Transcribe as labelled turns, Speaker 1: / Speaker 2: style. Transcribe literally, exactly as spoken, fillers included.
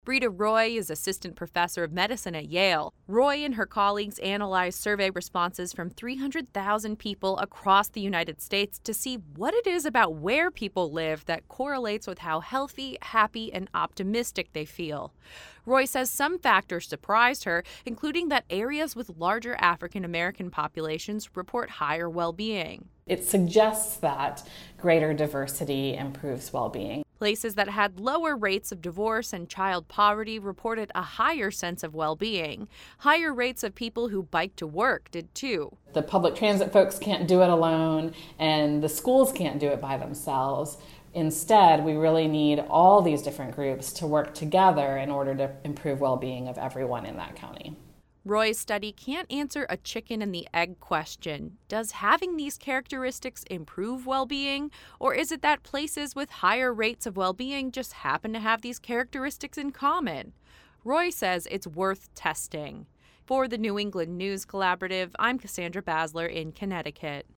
Speaker 1: Brita Roy is assistant professor of medicine at Yale. Roy and her colleagues analyzed survey responses from three hundred thousand people across the United States to see what it is about where people live that correlates with how healthy, happy, and optimistic they feel. Roy says some factors surprised her, including that areas with larger African American populations report higher well-being.
Speaker 2: It suggests that greater diversity improves well-being.
Speaker 1: Places that had lower rates of divorce and child poverty reported a higher sense of well-being. Higher rates of people who bike to work did too.
Speaker 2: The public transit folks can't do it alone, and the schools can't do it by themselves. Instead, we really need all these different groups to work together in order to improve well-being of everyone in that county.
Speaker 1: Roy's study can't answer a chicken and the egg question. Does having these characteristics improve well-being? Or is it that places with higher rates of well-being just happen to have these characteristics in common? Roy says it's worth testing. For the New England News Collaborative, I'm Cassandra Basler in Connecticut.